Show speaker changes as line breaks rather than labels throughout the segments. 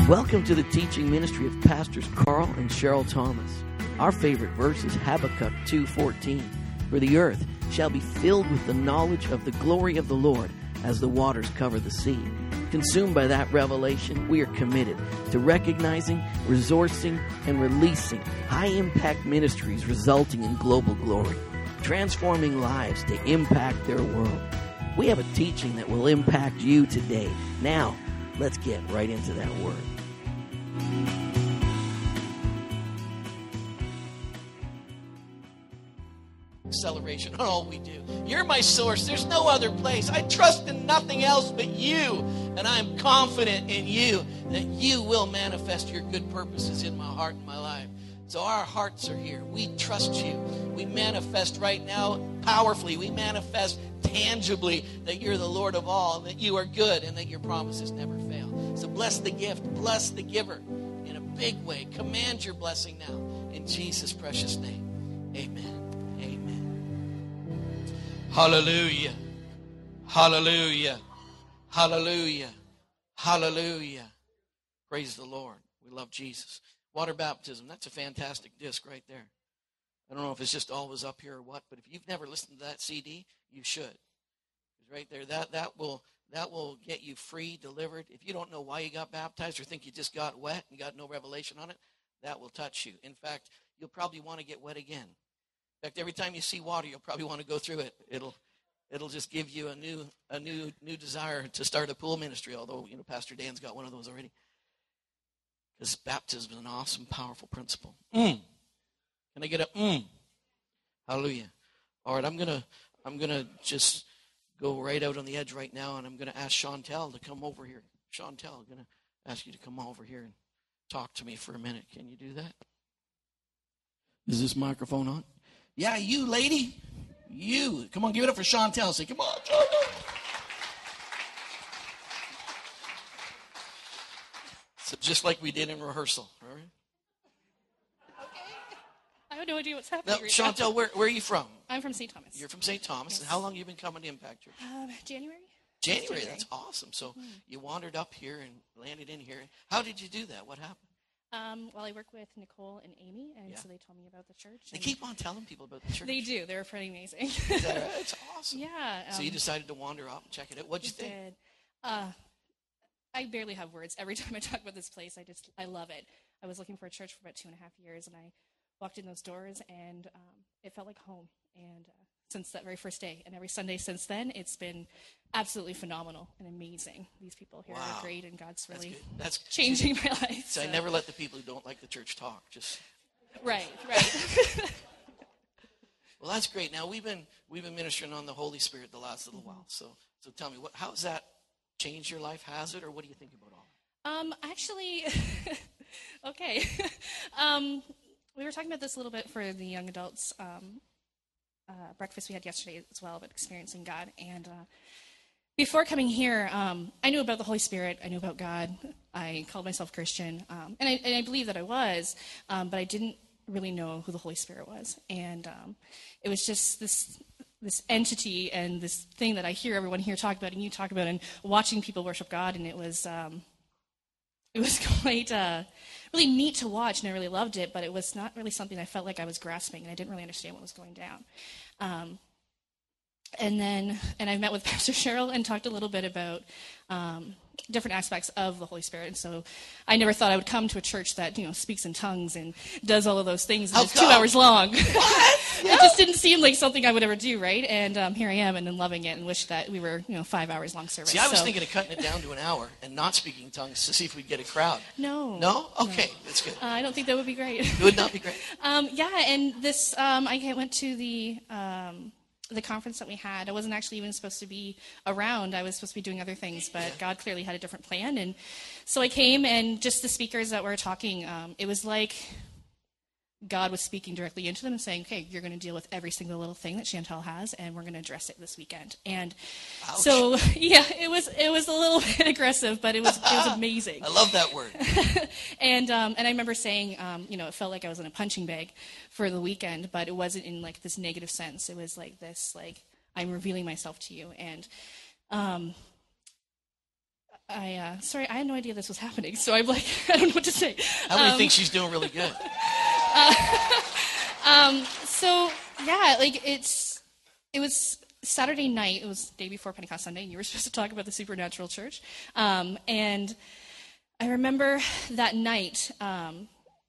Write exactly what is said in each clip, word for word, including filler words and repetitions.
Welcome to the teaching ministry of Pastors Carl and Cheryl Thomas. Our favorite verse is Habakkuk two fourteen. For the earth shall be filled with the knowledge of the glory of the Lord as the waters cover the sea. Consumed by that revelation, we are committed to recognizing, resourcing, and releasing high-impact ministries resulting in global glory, transforming lives to impact their world. We have a teaching that will impact you today. Now, let's get right into that word.
Acceleration on all we do. You're my source. There's no other place. I trust in nothing else but you, and I am confident in you that you will manifest your good purposes in my heart and my life. So our hearts are here. We trust you. We manifest right now powerfully. We manifest tangibly that you're the Lord of all, that you are good, and that your promises never fail. So bless the gift. Bless the giver in a big way. Command your blessing now. In Jesus' precious name. Amen. Amen. Hallelujah. Hallelujah. Hallelujah. Hallelujah. Praise the Lord. We love Jesus. Water baptism, that's a fantastic disc right there. I don't know if it's just always up here or what, but if you've never listened to that C D, you should. Right there, that, that will that will get you free, delivered. If you don't know why you got baptized or think you just got wet and got no revelation on it, that will touch you. In fact, you'll probably want to get wet again. In fact, every time you see water, you'll probably want to go through it. It'll it'll just give you a new a new new desire to start a pool ministry, although, you know, Pastor Dan's got one of those already. Because baptism is an awesome, powerful principle. Mm. Can I get a mm? Hallelujah. All right, I'm gonna I'm gonna just go right out on the edge right now, and I'm gonna ask Chantel to come over here. Chantel, I'm gonna ask you to come over here and talk to me for a minute. Can you do that? Is this microphone on? Yeah, you lady. You. Come on, give it up for Chantel. Say, come on, Chantel. So just like we did in rehearsal, all right?
Okay. I have no idea what's happening.
Now,
right
Chantel,
now.
where, where are you from?
I'm from Saint Thomas.
You're from Saint Thomas.
Yes.
And how long have you been coming to Impact Church?
Um, January.
January.
January.
That's awesome. So
mm-hmm.
you wandered up here and landed in here. How did you do that? What happened?
Um, well, I work with Nicole and Amy, and
Yeah.
so they told me about the church.
They keep on telling people about the church.
They do. They're pretty amazing.
Is that right? It's awesome.
Yeah. Um,
So you decided to wander up and check it out. What'd you think?
Did. Uh, I barely have words. Every time I talk about this place, I just, I love it. I was looking for a church for about two and a half years, and I walked in those doors, and um, it felt like home. And uh, since that very first day, and every Sunday since then, it's been absolutely phenomenal and amazing. These people here
Wow.
are great, and God's really
That's, That's
changing my life.
So, so I never let the people who don't like the church talk. Just
right, right.
Well, that's great. Now we've been we've been ministering on the Holy Spirit the last little mm-hmm. while. So so tell me, what how has that changed your life? Has it, or what do you think about all that?
Um, actually, okay. um, we were talking about this a little bit for the young adults um, uh, breakfast we had yesterday as well about experiencing God. And uh, before coming here, um, I knew about the Holy Spirit. I knew about God. I called myself Christian, um, and, I, and I believe that I was, um, but I didn't really know who the Holy Spirit was. And um, it was just this this entity and this thing that I hear everyone here talk about, and you talk about, and watching people worship God, and it was um, it was quite uh, really neat to watch, and I really loved it, but it was not really something I felt like I was grasping, and I didn't really understand what was going down. Um, and then, and I met with Pastor Cheryl and talked a little bit about um, different aspects of the Holy Spirit. And so I never thought I would come to a church that, you know, speaks in tongues and does all of those things. And it's two hours long.
What?
It just didn't seem like something I would ever do, right? And um, here I am, and then loving it, and wish that we were, you know, five hours long service.
See, I was
so.
thinking of cutting it down to an hour and not speaking in tongues to see if we'd get a crowd.
No.
No? Okay,
no.
That's good.
Uh, I don't think that would be great.
It would not be great.
um, yeah, and this, um, I went to the... Um, the conference that we had. I wasn't actually even supposed to be around. I was supposed to be doing other things, but yeah. God clearly had a different plan. And so I came, and just the speakers that were talking, um, it was like God was speaking directly into them and saying, okay, you're going to deal with every single little thing that Chantel has, and we're going to address it this weekend. And
Ouch.
So, yeah, it was it was a little bit aggressive, but it was it was amazing.
I love that word.
and um, and I remember saying, um, you know, it felt like I was in a punching bag for the weekend, but it wasn't in, like, this negative sense. It was like this, like, I'm revealing myself to you. And um, I uh, sorry, I had no idea this was happening, so I'm like, I don't know what to say.
How many
Um,
think she's doing really good?
um, so yeah, like it's it was Saturday night. It was the day before Pentecost Sunday, and you were supposed to talk about the supernatural church. Um, and I remember that night. Um,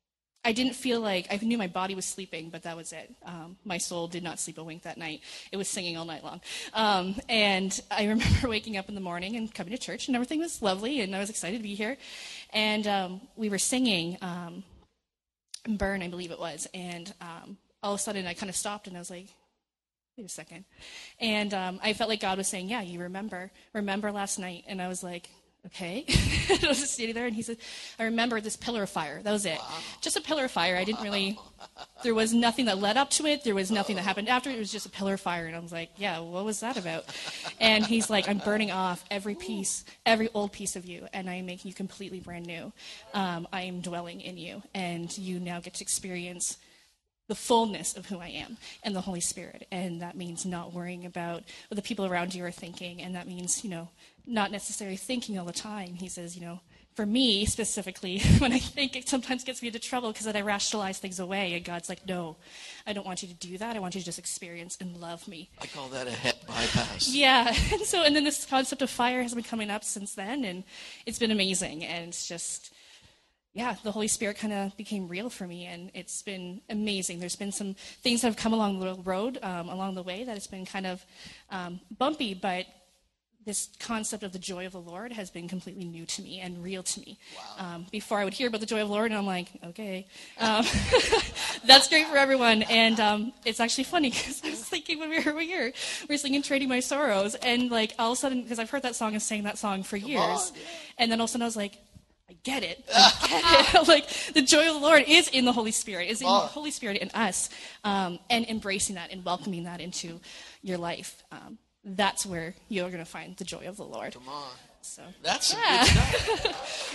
I didn't feel like, I knew my body was sleeping, but that was it. Um, my soul did not sleep a wink that night. It was singing all night long. Um, and I remember waking up in the morning and coming to church, and everything was lovely, and I was excited to be here. And um, we were singing um, Burn, I believe it was, and um, all of a sudden I kind of stopped, and I was like, wait a second. And um, I felt like God was saying, yeah, you remember, remember last night. And I was like, okay. I was just sitting there, and he said, I remember this pillar of fire. That was it. Wow. Just a pillar of fire. I didn't really, there was nothing that led up to it. There was nothing that happened after. It was just a pillar of fire. And I was like, yeah, what was that about? And he's like, I'm burning off every piece, every old piece of you, and I'm making you completely brand new. Um, I am dwelling in you, and you now get to experience the fullness of who I am and the Holy Spirit. And that means not worrying about what the people around you are thinking. And that means, you know, not necessarily thinking all the time. He says, you know, for me specifically, when I think, it sometimes gets me into trouble because then I rationalize things away. And God's like, no, I don't want you to do that. I want you to just experience and love me.
I call that a head bypass.
Yeah. And so, and then this concept of fire has been coming up since then. And it's been amazing. And it's just, yeah, the Holy Spirit kind of became real for me, and it's been amazing. There's been some things that have come along the road, um, along the way, that it's been kind of um, bumpy, but this concept of the joy of the Lord has been completely new to me and real to me. Wow. Um, before I would hear about the joy of the Lord, and I'm like, okay, um, that's great for everyone. And um, it's actually funny because I was thinking when we were here, we were singing Trading My Sorrows, and like all of a sudden, because I've heard that song and sang that song for years, on, yeah. And then all of a sudden I was like, I get it. I get it. Like, the joy of the Lord is in the Holy Spirit, is in the Holy Spirit in us, um, and embracing that and welcoming that into your life. Um, that's where you're going to find the joy of the Lord.
Come on.
So
that's
yeah.
some good stuff.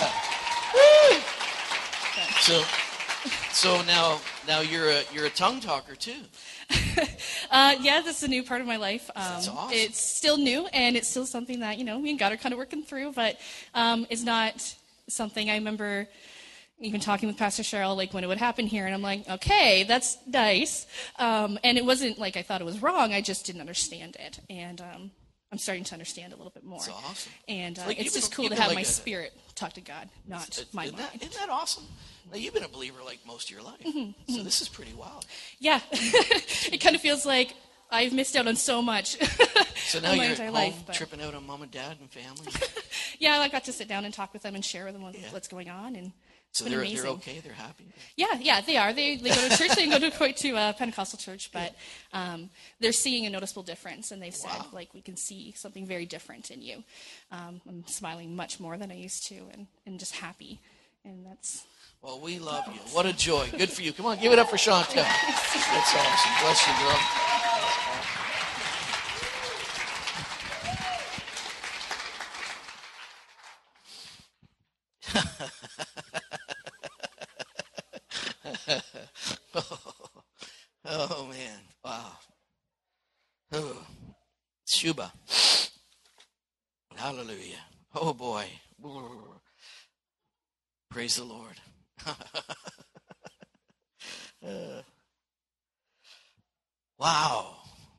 Yeah. So, so now, now you're a you're a tongue talker too.
uh, yeah, this is a new part of my life. Um,
That's awesome.
It's still new, and it's still something that, you know, me and God are kind of working through, but um, it's not something. I remember even talking with Pastor Cheryl, like, when it would happen here, and I'm like, okay, that's nice. Um, and it wasn't like I thought it was wrong. I just didn't understand it, and um, I'm starting to understand a little bit more.
That's awesome.
And uh,
like
it's just
been,
cool to have
like
my
a,
spirit talk to God, not
isn't
my
that,
mind.
Isn't that awesome? Now, you've been a believer like most of your life,
Mm-hmm,
so this is pretty wild.
Yeah. It kind of feels like I've missed out on so much.
So now you're at home,
life, but...
tripping out on mom and dad and family.
Yeah, I got to sit down and talk with them and share with them what,
yeah.
what's going on, and it's
so
been
they're
amazing.
they're okay, they're happy.
Yeah, yeah, they are. They they go to church. They go to quite to a Pentecostal church, but um, they're seeing a noticeable difference, and they've said,
wow.
like, we can see something very different in you. Um, I'm smiling much more than I used to, and, and just happy, and that's.
Well, we love you. What a joy. Good for you. Come on, give it up for Chantel. That's awesome. Bless you, girl. oh, oh, man. Wow. Oh. Shuba. Hallelujah. Oh, boy. Praise the Lord. uh, wow.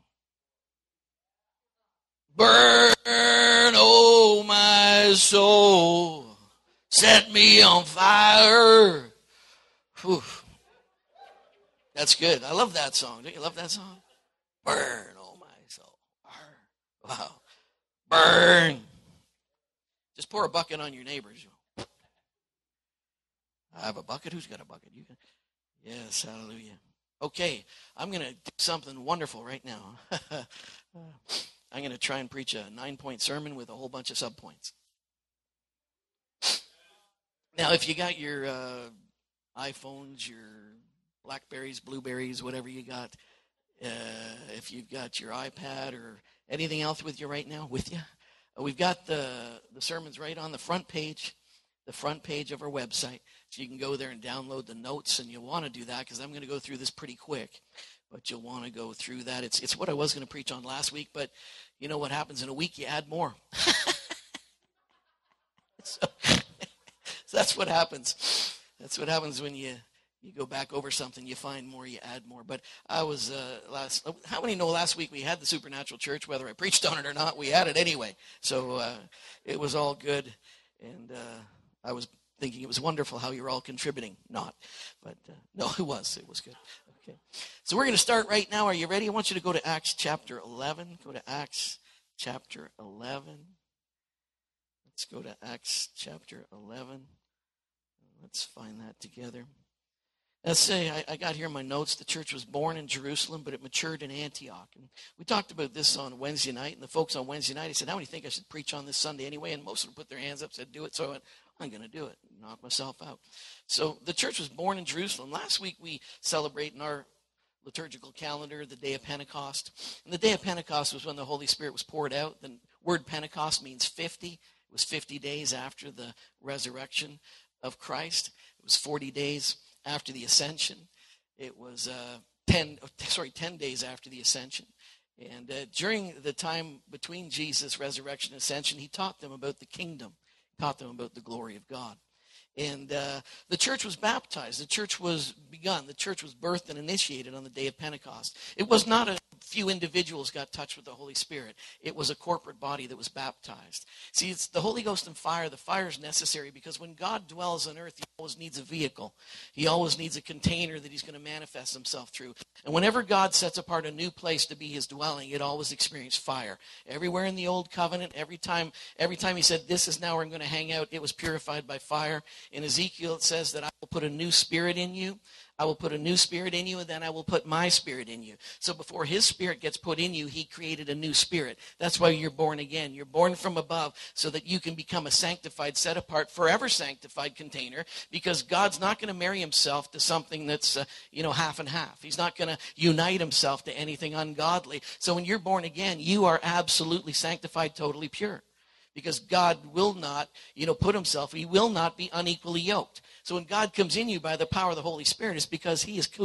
Burn, oh my soul, set me on fire. Whew. That's good. I love that song. Don't you love that song? Burn, oh my soul. Burn. Wow. Burn. Just pour a bucket on your neighbors. I have a bucket. Who's got a bucket? You can. Yes, hallelujah. Okay, I'm going to do something wonderful right now. I'm going to try and preach a nine-point sermon with a whole bunch of subpoints. Now, if you got your uh, iPhones, your Blackberries, Blueberries, whatever you got, uh, if you've got your iPad or anything else with you right now, with you, uh, we've got the the sermons right on the front page, the front page of our website. So you can go there and download the notes, and you'll want to do that because I'm going to go through this pretty quick. But you'll want to go through that. It's it's what I was going to preach on last week, but you know what happens in a week? You add more. so, so that's what happens. That's what happens when you, you go back over something. You find more, you add more. But I was, uh, last, how many know last week we had the Supernatural Church, whether I preached on it or not, we had it anyway. So uh, it was all good. And uh, I was thinking it was wonderful how you're all contributing. Not. But uh, no, it was. It was good. Okay. So we're going to start right now. Are you ready? I want you to go to Acts chapter eleven. Go to Acts chapter eleven. Let's go to Acts chapter eleven. Let's find that together. Let's say I, I got here in my notes, the church was born in Jerusalem, but it matured in Antioch. And we talked about this on Wednesday night, and the folks on Wednesday night, I said, how many think I should preach on this Sunday anyway? And most of them put their hands up, said, do it. So I went, I'm going to do it. Knock myself out. So the church was born in Jerusalem. Last week we celebrate in our liturgical calendar the day of Pentecost. And the day of Pentecost was when the Holy Spirit was poured out. The word Pentecost means fifty. It was fifty days after the resurrection of Christ. It was forty days after the ascension. It was uh, ten, sorry, ten days after the ascension. And uh, during the time between Jesus' resurrection and ascension, he taught them about the kingdom, taught them about the glory of God. And uh, the church was baptized. The church was begun. The church was birthed and initiated on the day of Pentecost. It was not a few individuals got touched with the Holy Spirit. It was a corporate body that was baptized. See, it's the Holy Ghost and fire. The fire is necessary because when God dwells on earth, he always needs a vehicle. He always needs a container that he's going to manifest himself through. And whenever God sets apart a new place to be his dwelling, it always experienced fire. Everywhere in the Old Covenant, every time, every time he said, this is now where I'm going to hang out, it was purified by fire. In Ezekiel, it says that I will put a new spirit in you. I will put a new spirit in you, and then I will put my spirit in you. So before his spirit gets put in you, he created a new spirit. That's why you're born again. You're born from above so that you can become a sanctified, set apart, forever sanctified container, because God's not going to marry himself to something that's, uh, you know, half and half. He's not going to unite himself to anything ungodly. So when you're born again, you are absolutely sanctified, totally pure. Because God will not, you know, put himself, he will not be unequally yoked. So when God comes in you by the power of the Holy Spirit, it's because he is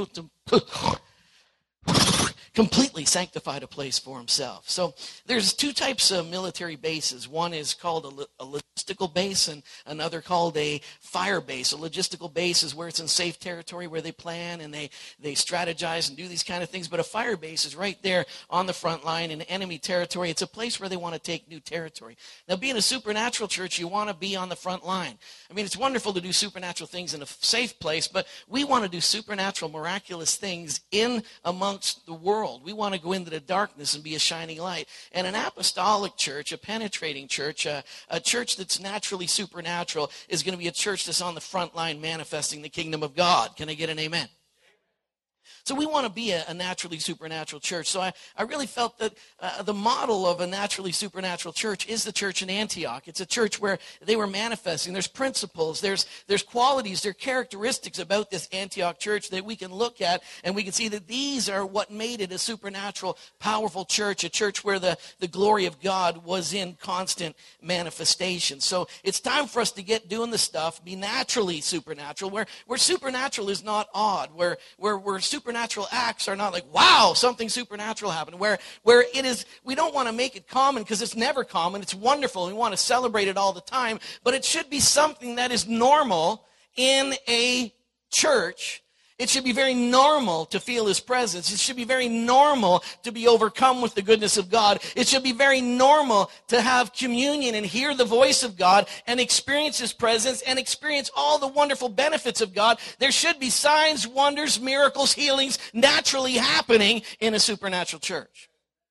completely sanctified a place for himself. So there's two types of military bases. One is called a, a logistical base, and another called a fire base. A logistical base is where it's in safe territory, where they plan and they, they strategize and do these kind of things. But a fire base is right there on the front line in enemy territory. It's a place where they want to take new territory. Now, being a supernatural church, you want to be on the front line. I mean, it's wonderful to do supernatural things in a safe place, but we want to do supernatural, miraculous things in amongst the world. We want to go into the darkness and be a shining light. And an apostolic church, a penetrating church, a, a church that's naturally supernatural is going to be a church that's on the front line manifesting the kingdom of God. Can I get an amen? So we want to be a, a naturally supernatural church. So I, I really felt that uh, the model of a naturally supernatural church is the church in Antioch. It's a church where they were manifesting. There's principles, there's there's qualities, there are characteristics about this Antioch church that we can look at, and we can see that these are what made it a supernatural, powerful church, a church where the, the glory of God was in constant manifestation. So it's time for us to get doing the stuff, be naturally supernatural, where, where supernatural is not odd, where, where we're supernatural acts are not like, wow, something supernatural happened. Where where it is, we don't want to make it common because it's never common. It's wonderful. We want to celebrate it all the time. But it should be something that is normal in a church. It should be very normal to feel his presence. It should be very normal to be overcome with the goodness of God. It should be very normal to have communion and hear the voice of God and experience his presence and experience all the wonderful benefits of God. There should be signs, wonders, miracles, healings naturally happening in a supernatural church.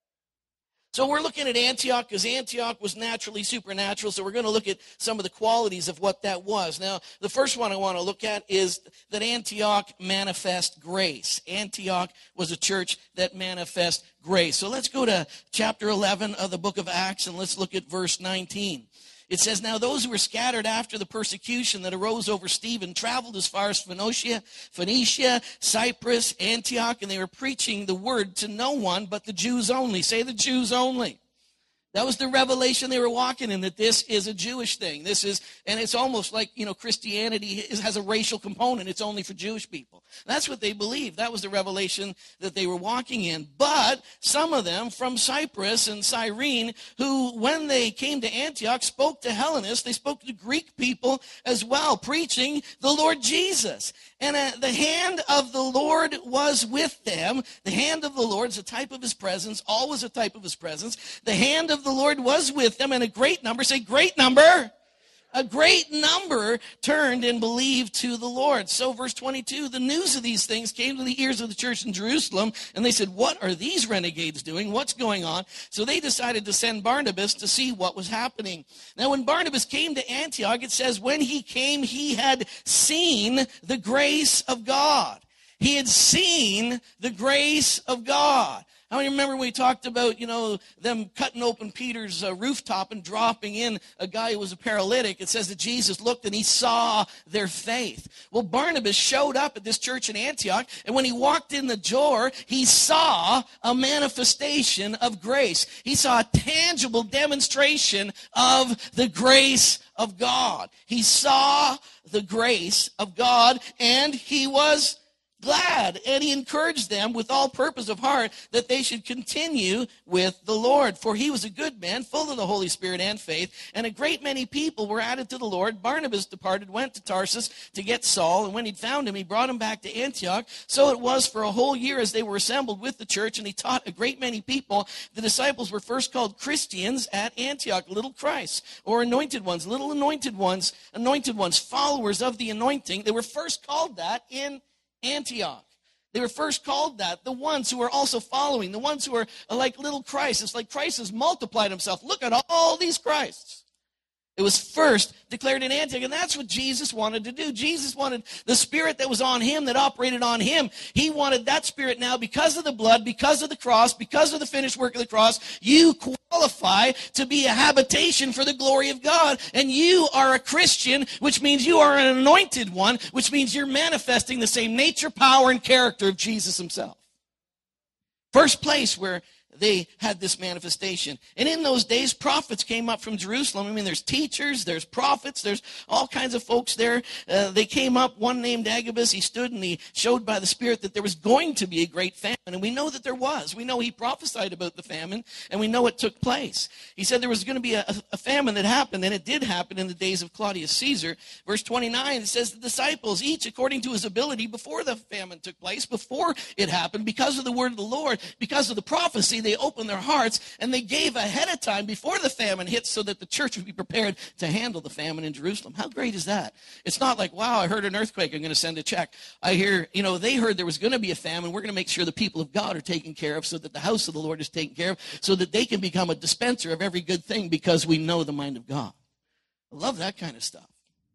So we're looking at Antioch because Antioch was naturally supernatural. So we're going to look at some of the qualities of what that was. Now, the first one I want to look at is that Antioch manifest grace. Antioch was a church that manifest grace. So let's go to chapter eleven of the book of Acts and let's look at verse nineteen. It says, now those who were scattered after the persecution that arose over Stephen traveled as far as Phoenicia, Phoenicia, Cyprus, Antioch, and they were preaching the word to no one but the Jews only. Say the Jews only. That was the revelation they were walking in, that this is a Jewish thing. This is, and it's almost like, you know, Christianity is, has a racial component. It's only for Jewish people. That's what they believed. That was the revelation that they were walking in. But some of them from Cyprus and Cyrene, who, when they came to Antioch, spoke to Hellenists. They spoke to Greek people as well, preaching the Lord Jesus. And uh, the hand of the Lord was with them. The hand of the Lord is a type of his presence, always a type of his presence. The hand of the Lord was with them, and a great number, say great number, a great number turned and believed to the Lord. So verse twenty-two, the news of these things came to the ears of the church in Jerusalem, and they said, what are these renegades doing? What's going on? So they decided to send Barnabas to see what was happening. Now when Barnabas came to Antioch, it says when he came, he had seen the grace of God. He had seen the grace of God. How many remember we talked about, you know, them cutting open Peter's uh, rooftop and dropping in a guy who was a paralytic? It says that Jesus looked and he saw their faith. Well, Barnabas showed up at this church in Antioch, and when he walked in the door, he saw a manifestation of grace. He saw a tangible demonstration of the grace of God. He saw the grace of God, and he was glad, and he encouraged them with all purpose of heart that they should continue with the Lord. For he was a good man, full of the Holy Spirit and faith, and a great many people were added to the Lord. Barnabas departed, went to Tarsus to get Saul, and when he'd found him, he brought him back to Antioch. So it was for a whole year as they were assembled with the church, and he taught a great many people. The disciples were first called Christians at Antioch, little Christ, or anointed ones, little anointed ones, anointed ones, followers of the anointing. They were first called that in Antioch. They were first called that, the ones who are also following, the ones who are like little Christ. It's like Christ has multiplied himself. Look at all these Christs. It was first declared in Antioch, and that's what Jesus wanted to do. Jesus wanted the Spirit that was on him, that operated on him. He wanted that Spirit now, because of the blood, because of the cross, because of the finished work of the cross, you qualify to be a habitation for the glory of God. And you are a Christian, which means you are an anointed one, which means you're manifesting the same nature, power, and character of Jesus himself. First place where they had this manifestation. And in those days, prophets came up from Jerusalem. I mean, there's teachers, there's prophets, there's all kinds of folks there. Uh, they came up, one named Agabus. He stood and he showed by the Spirit that there was going to be a great famine. And we know that there was. We know he prophesied about the famine, and we know it took place. He said there was going to be a, a famine that happened, and it did happen in the days of Claudius Caesar. Verse twenty-nine, it says the disciples, each according to his ability, before the famine took place, before it happened, because of the word of the Lord, because of the prophecy, they opened their hearts and they gave ahead of time before the famine hit so that the church would be prepared to handle the famine in Jerusalem. How great is that? It's not like, wow, I heard an earthquake, I'm going to send a check. I hear, you know, they heard there was going to be a famine. We're going to make sure the people of God are taken care of so that the house of the Lord is taken care of, so that they can become a dispenser of every good thing because we know the mind of God. I love that kind of stuff.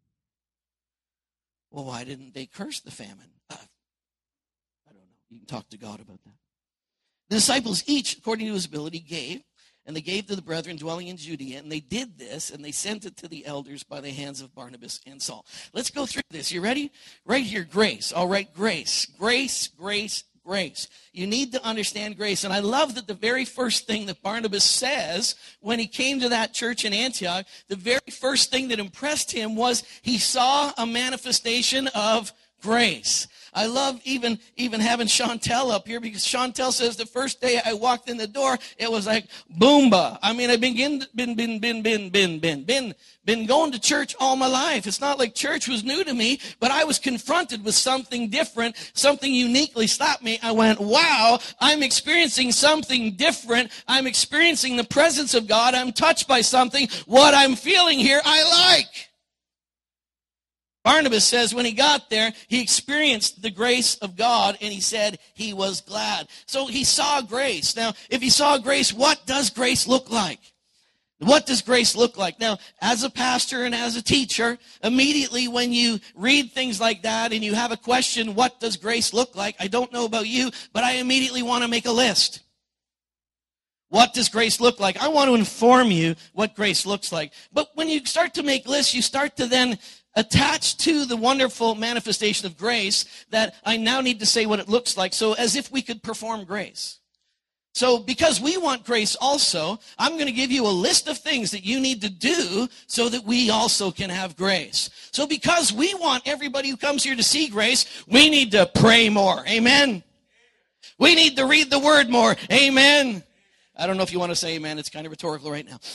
Well, why didn't they curse the famine? Uh, I don't know. You can talk to God about that. The disciples each, according to his ability, gave, and they gave to the brethren dwelling in Judea, and they did this, and they sent it to the elders by the hands of Barnabas and Saul. Let's go through this. You ready? Right here, grace. All right, grace. Grace, grace, grace. You need to understand grace. And I love that the very first thing that Barnabas says when he came to that church in Antioch, the very first thing that impressed him was he saw a manifestation of grace. I love even, even having Chantel up here, because Chantel says the first day I walked in the door, it was like boomba. I mean, I've been, been, been, been, been, been, been, been, been going to church all my life. It's not like church was new to me, but I was confronted with something different, something uniquely stopped me. I went, wow, I'm experiencing something different. I'm experiencing the presence of God. I'm touched by something. What I'm feeling here, I like. Barnabas says when he got there, he experienced the grace of God, and he said he was glad. So he saw grace. Now, if he saw grace, what does grace look like? What does grace look like? Now, as a pastor and as a teacher, immediately when you read things like that and you have a question, what does grace look like? I don't know about you, but I immediately want to make a list. What does grace look like? I want to inform you what grace looks like. But when you start to make lists, you start to then attach to the wonderful manifestation of grace that I now need to say what it looks like. So as if we could perform grace. So because we want grace also, I'm going to give you a list of things that you need to do so that we also can have grace. So because we want everybody who comes here to see grace, we need to pray more. Amen? We need to read the word more. Amen? I don't know if you want to say amen. It's kind of rhetorical right now.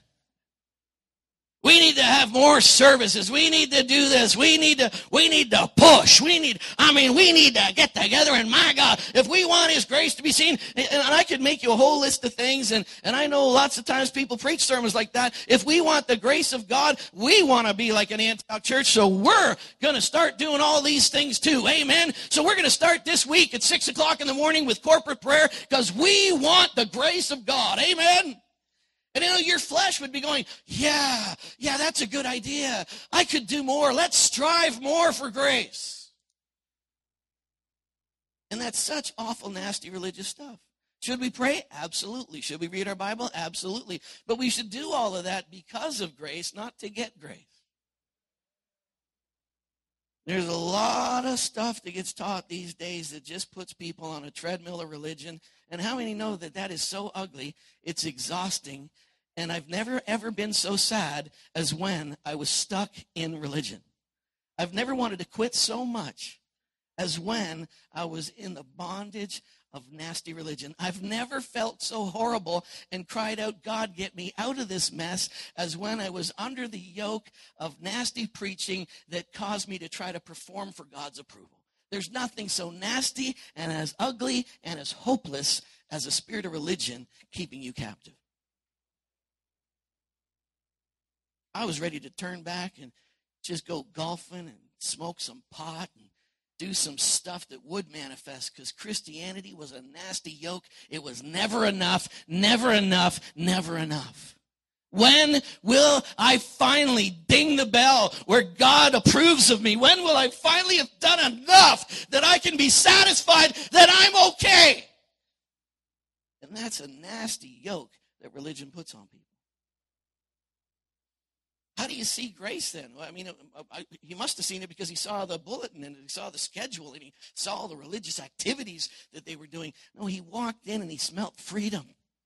We need to have more services. We need to do this. We need to, we need to push. We need, I mean, we need to get together. And my God, if we want His grace to be seen, and I could make you a whole list of things. And, and I know lots of times people preach sermons like that. If we want the grace of God, we want to be like an Antioch church. So we're going to start doing all these things too. Amen. So we're going to start this week at six o'clock in the morning with corporate prayer because we want the grace of God. Amen. And you know, your flesh would be going, yeah, yeah, that's a good idea. I could do more. Let's strive more for grace. And that's such awful, nasty religious stuff. Should we pray? Absolutely. Should we read our Bible? Absolutely. But we should do all of that because of grace, not to get grace. There's a lot of stuff that gets taught these days that just puts people on a treadmill of religion. And how many know that that is so ugly, it's exhausting, and I've never, ever been so sad as when I was stuck in religion. I've never wanted to quit so much as when I was in the bondage of nasty religion. I've never felt so horrible and cried out, God, get me out of this mess, as when I was under the yoke of nasty preaching that caused me to try to perform for God's approval. There's nothing so nasty and as ugly and as hopeless as a spirit of religion keeping you captive. I was ready to turn back and just go golfing and smoke some pot and do some stuff that would manifest, because Christianity was a nasty yoke. It was never enough, never enough, never enough. When will I finally ding the bell where God approves of me? When will I finally have done enough that I can be satisfied that I'm okay? And that's a nasty yoke that religion puts on people. How do you see grace then? Well, I mean, he must have seen it because he saw the bulletin and he saw the schedule and he saw all the religious activities that they were doing. No, he walked in and he smelt freedom.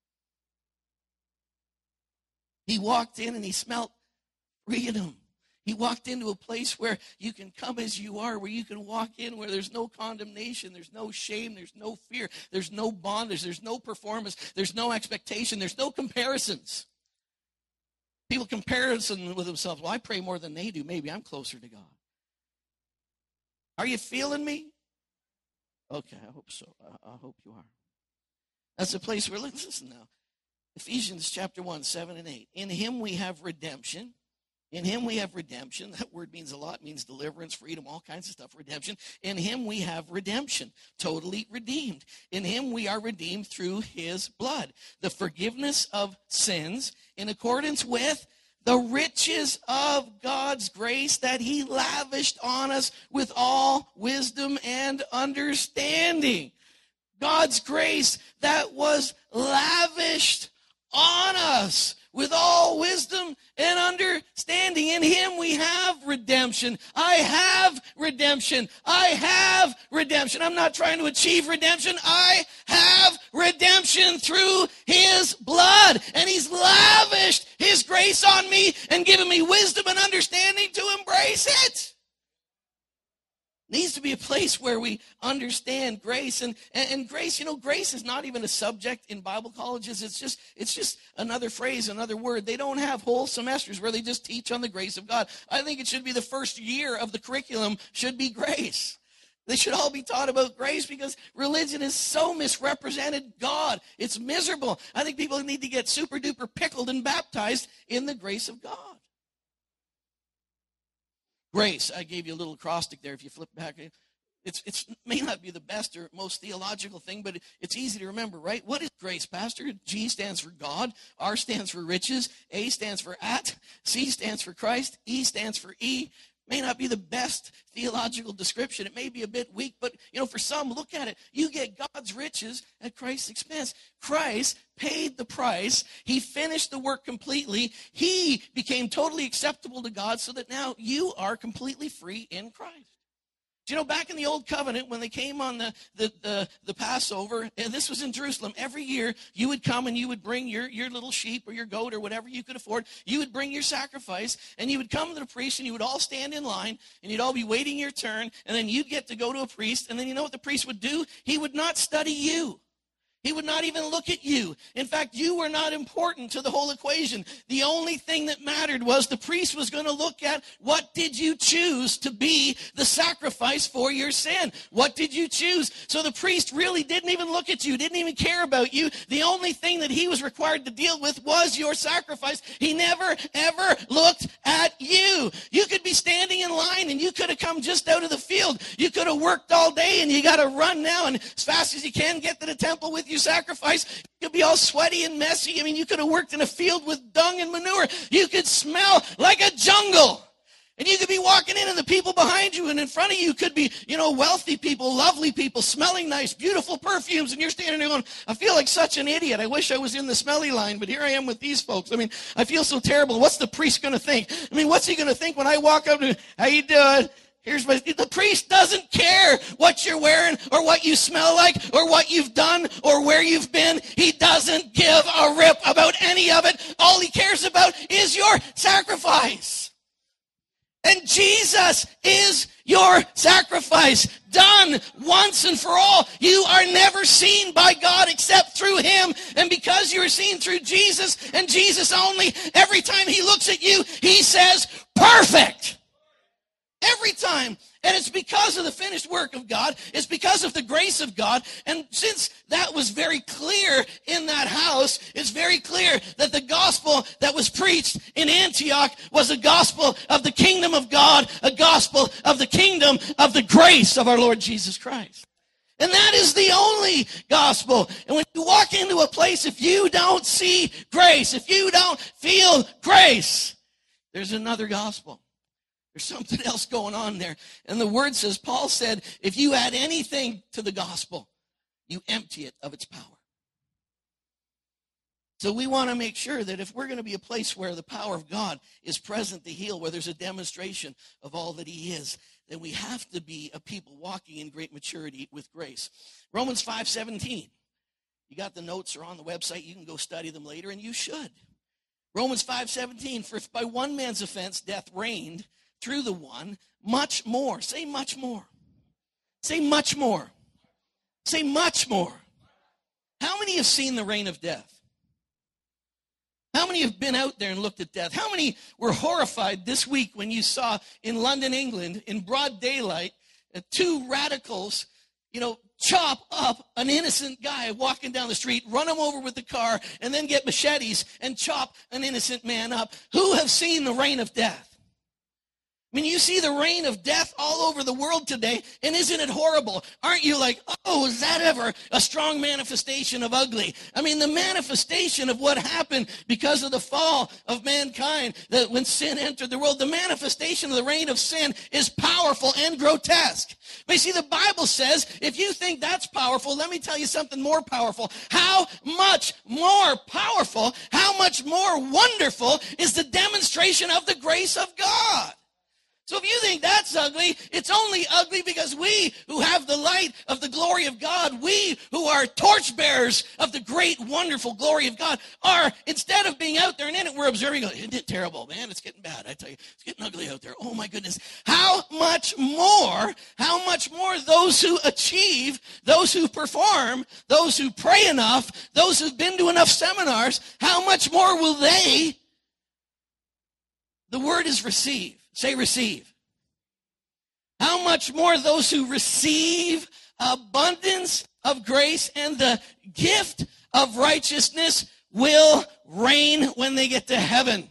He walked in and he smelt freedom. He walked into a place where you can come as you are, where you can walk in where there's no condemnation, there's no shame, there's no fear, there's no bondage, there's no performance, there's no expectation, there's no comparisons. People comparison with themselves. Well, I pray more than they do. Maybe I'm closer to God. Are you feeling me? Okay, I hope so. I, I hope you are. That's a place where, listen now. Ephesians chapter one, seven and eight. In Him we have redemption. In Him we have redemption. That word means a lot. It means deliverance, freedom, all kinds of stuff. Redemption. In Him we have redemption. Totally redeemed. In Him we are redeemed through His blood. The forgiveness of sins in accordance with the riches of God's grace that He lavished on us with all wisdom and understanding. God's grace that was lavished on us with all wisdom and understanding. In Him we have redemption. I have redemption. I have redemption. I'm not trying to achieve redemption. I have redemption through His blood. And He's lavished His grace on me and given me wisdom and understanding to embrace it. Needs to be a place where we understand grace. And, and, and grace, you know, grace is not even a subject in Bible colleges. It's just, it's just another phrase, another word. They don't have whole semesters where they just teach on the grace of God. I think it should be the first year of the curriculum should be grace. They should all be taught about grace because religion is so misrepresented God. It's miserable. I think people need to get super duper pickled and baptized in the grace of God. Grace, I gave you a little acrostic there if you flip back. It's it's may not be the best or most theological thing, but it's easy to remember, right? What is grace, Pastor? G stands for God, R stands for riches, A stands for at, C stands for Christ, E stands for E. May not be the best theological description. It may be a bit weak, but, you know, for some, look at it. You get God's riches at Christ's expense. Christ paid the price. He finished the work completely. He became totally acceptable to God so that now you are completely free in Christ. Do you know, back in the Old Covenant, when they came on the, the, the, the Passover, and this was in Jerusalem, every year you would come and you would bring your, your little sheep or your goat or whatever you could afford. You would bring your sacrifice, and you would come to the priest, and you would all stand in line, and you'd all be waiting your turn, and then you'd get to go to a priest, and then you know what the priest would do? He would not study you. He would not even look at you. In fact, you were not important to the whole equation. The only thing that mattered was the priest was going to look at what did you choose to be the sacrifice for your sin? What did you choose? So the priest really didn't even look at you, didn't even care about you. The only thing that he was required to deal with was your sacrifice. He never, ever looked at you. You could be standing in line and you could have come just out of the field. You could have worked all day and you got to run now and as fast as you can get to the temple with your sacrifice. You could be all sweaty and messy. I mean, you could have worked in a field with dung and manure. You could smell like a jungle. And you could be walking in and the people behind you and in front of you could be, you know, wealthy people, lovely people, smelling nice, beautiful perfumes. And you're standing there going, I feel like such an idiot. I wish I was in the smelly line, but here I am with these folks. I mean, I feel so terrible. What's the priest going to think? I mean, what's he going to think when I walk up to, how you doing? Here's my, the priest doesn't care what you're wearing or what you smell like or what you've done or where you've been. He doesn't give a rip about any of it. All he cares about is your sacrifice. And Jesus is your sacrifice, done once and for all. You are never seen by God except through him. And because you are seen through Jesus and Jesus only, every time he looks at you, he says, perfect. Every time. And it's because of the finished work of God. It's because of the grace of God. And since that was very clear in that house, it's very clear that the gospel that was preached in Antioch was a gospel of the kingdom of God, a gospel of the kingdom of the grace of our Lord Jesus Christ. And that is the only gospel. And when you walk into a place, if you don't see grace, if you don't feel grace, there's another gospel. There's something else going on there. And the word says, Paul said, if you add anything to the gospel, you empty it of its power. So we want to make sure that if we're going to be a place where the power of God is present to heal, where there's a demonstration of all that he is, then we have to be a people walking in great maturity with grace. Romans five seventeen. You got the notes are on the website. You can go study them later, and you should. Romans five seventeen, for if by one man's offense death reigned through the one, much more. Say much more. Say much more. Say much more. How many have seen the reign of death? How many have been out there and looked at death? How many were horrified this week when you saw in London, England, in broad daylight, uh, two radicals, you know, chop up an innocent guy walking down the street, run him over with the car, and then get machetes and chop an innocent man up? Who have seen the reign of death? I mean, you see the reign of death all over the world today, and isn't it horrible? Aren't you like, oh, is that ever a strong manifestation of ugly? I mean, the manifestation of what happened because of the fall of mankind, that when sin entered the world, the manifestation of the reign of sin is powerful and grotesque. But you see, the Bible says, if you think that's powerful, let me tell you something more powerful. How much more powerful, how much more wonderful is the demonstration of the grace of God? So if you think that's ugly, it's only ugly because we who have the light of the glory of God, we who are torchbearers of the great, wonderful glory of God, are, instead of being out there and in it, we're observing, going, isn't it terrible, man? It's getting bad, I tell you. It's getting ugly out there. Oh, my goodness. How much more, how much more those who achieve, those who perform, those who pray enough, those who've been to enough seminars, how much more will they? The word is receive. Say receive. How much more those who receive abundance of grace and the gift of righteousness will reign when they get to heaven.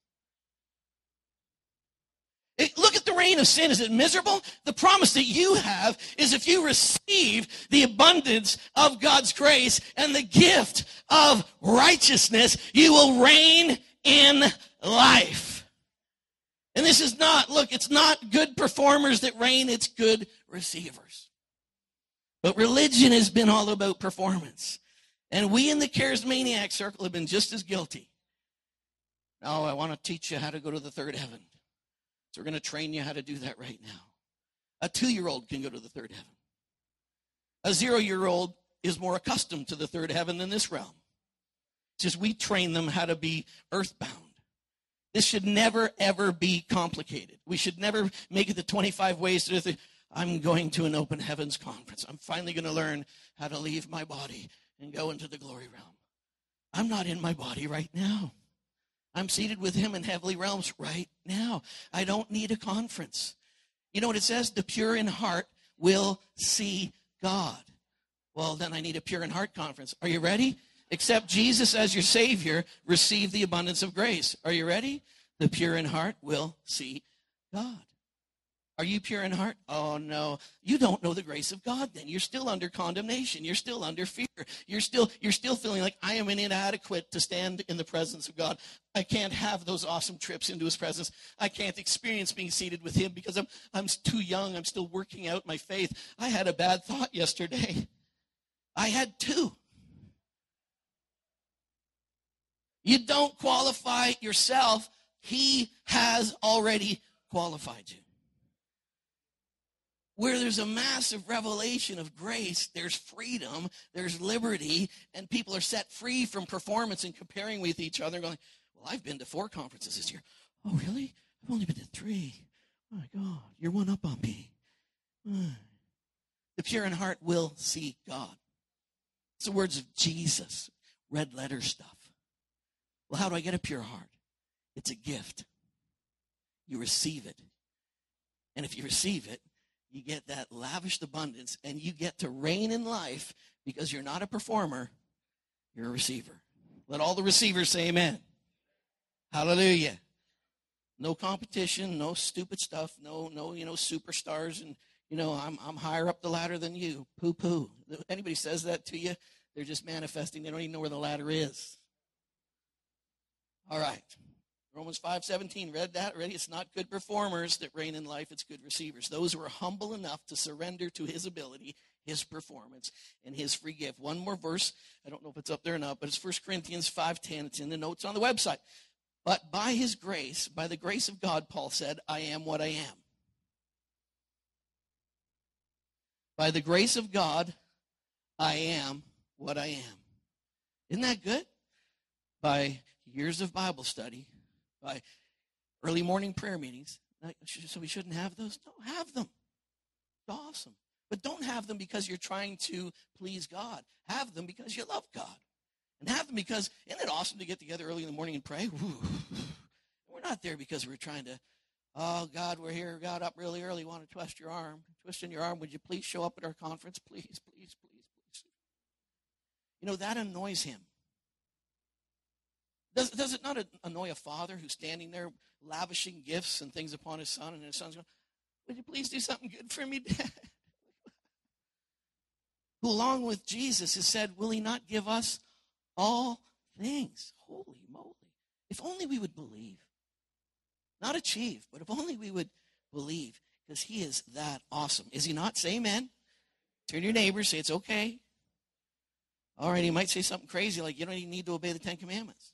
It, look at the reign of sin. Is it miserable? The promise that you have is if you receive the abundance of God's grace and the gift of righteousness, you will reign in life. And this is not, look, it's not good performers that reign, it's good receivers. But religion has been all about performance. And we in the charismaniac circle have been just as guilty. Oh, I want to teach you how to go to the third heaven. So we're going to train you how to do that right now. A two-year-old can go to the third heaven. A zero-year-old is more accustomed to the third heaven than this realm. It's just we train them how to be earthbound. This should never, ever be complicated. We should never make it the twenty-five ways to the, I'm going to an open heavens conference. I'm finally going to learn how to leave my body and go into the glory realm. I'm not in my body right now. I'm seated with him in heavenly realms right now. I don't need a conference. You know what it says? The pure in heart will see God. Well, then I need a pure in heart conference. Are you ready? Accept Jesus as your Savior. Receive the abundance of grace. Are you ready? The pure in heart will see God. Are you pure in heart? Oh, no. You don't know the grace of God then. You're still under condemnation. You're still under fear. You're still, you're still feeling like I am inadequate to stand in the presence of God. I can't have those awesome trips into his presence. I can't experience being seated with him because I'm, I'm too young. I'm still working out my faith. I had a bad thought yesterday. I had two. You don't qualify yourself. He has already qualified you. Where there's a massive revelation of grace, there's freedom, there's liberty, and people are set free from performance and comparing with each other, going, well, I've been to four conferences this year. Oh, really? I've only been to three. Oh, my God, you're one up on me. The pure in heart will see God. It's the words of Jesus, red letter stuff. Well, how do I get a pure heart? It's a gift. You receive it. And if you receive it, you get that lavished abundance, and you get to reign in life because you're not a performer, you're a receiver. Let all the receivers say amen. Hallelujah. No competition, no stupid stuff, no, no, you know, superstars, and, you know, I'm I'm higher up the ladder than you. Poo-poo. Anybody says that to you, they're just manifesting. They don't even know where the ladder is. All right. Romans five seventeen, read that already. It's not good performers that reign in life, it's good receivers. Those who are humble enough to surrender to his ability, his performance, and his free gift. One more verse. I don't know if it's up there or not, but it's First Corinthians five ten. It's in the notes on the website. But by his grace, by the grace of God, Paul said, I am what I am. By the grace of God, I am what I am. Isn't that good? By years of Bible study, by early morning prayer meetings. So we shouldn't have those? No, have them. It's awesome. But don't have them because you're trying to please God. Have them because you love God. And have them because, isn't it awesome to get together early in the morning and pray? Woo. We're not there because we're trying to, oh, God, we're here. God, up really early. Want to twist your arm. Twisting your arm. Would you please show up at our conference? Please, please, please, please. You know, that annoys him. Does, does it not annoy a father who's standing there lavishing gifts and things upon his son, and his son's going, would you please do something good for me, Dad? Who along with Jesus has said, will he not give us all things? Holy moly. If only we would believe. Not achieve, but if only we would believe, because he is that awesome. Is he not? Say amen. Turn to your neighbor, say it's okay. All right, he might say something crazy like you don't even need to obey the Ten Commandments.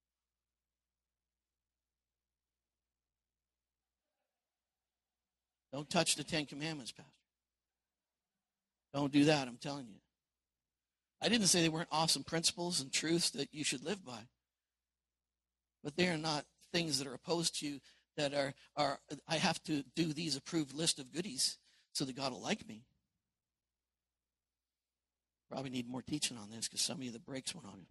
Don't touch the Ten Commandments, Pastor. Don't do that, I'm telling you. I didn't say they weren't awesome principles and truths that you should live by. But they are not things that are opposed to you that are, are I have to do these approved list of goodies so that God will like me. Probably need more teaching on this because some of you, the brakes went on you.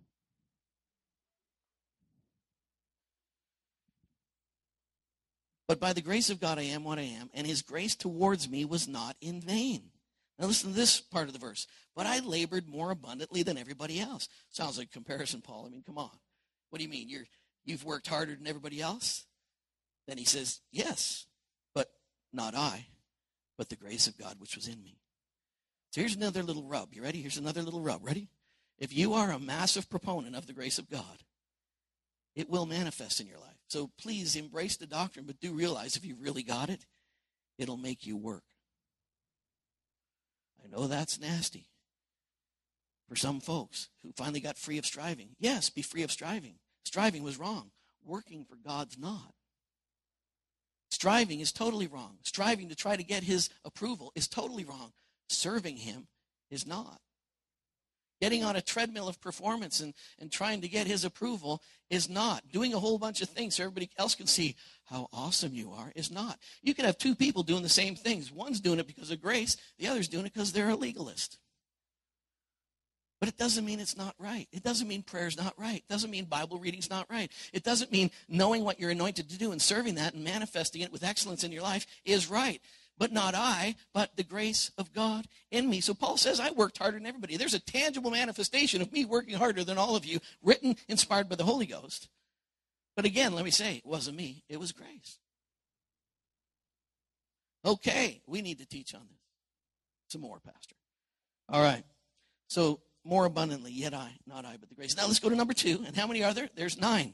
But by the grace of God, I am what I am, and his grace towards me was not in vain. Now listen to this part of the verse. But I labored more abundantly than everybody else. Sounds like comparison, Paul. I mean, come on. What do you mean? You're, you've worked harder than everybody else? Then he says, yes, but not I, but the grace of God which was in me. So here's another little rub. You ready? Here's another little rub. Ready? If you are a massive proponent of the grace of God, it will manifest in your life. So please embrace the doctrine, but do realize if you really got it, it'll make you work. I know that's nasty for some folks who finally got free of striving. Yes, be free of striving. Striving was wrong. Working for God's not. Striving is totally wrong. Striving to try to get his approval is totally wrong. Serving him is not. Getting on a treadmill of performance and, and trying to get his approval is not. Doing a whole bunch of things so everybody else can see how awesome you are is not. You can have two people doing the same things. One's doing it because of grace. The other's doing it because they're a legalist. But it doesn't mean it's not right. It doesn't mean prayer's not right. It doesn't mean Bible reading's not right. It doesn't mean knowing what you're anointed to do and serving that and manifesting it with excellence in your life is right. But not I, but the grace of God in me. So Paul says, I worked harder than everybody. There's a tangible manifestation of me working harder than all of you, written, inspired by the Holy Ghost. But again, let me say, it wasn't me. It was grace. Okay, we need to teach on this. Some more, Pastor. All right. So, more abundantly, yet I, not I, but the grace. Now let's go to number two. And how many are there? There's nine.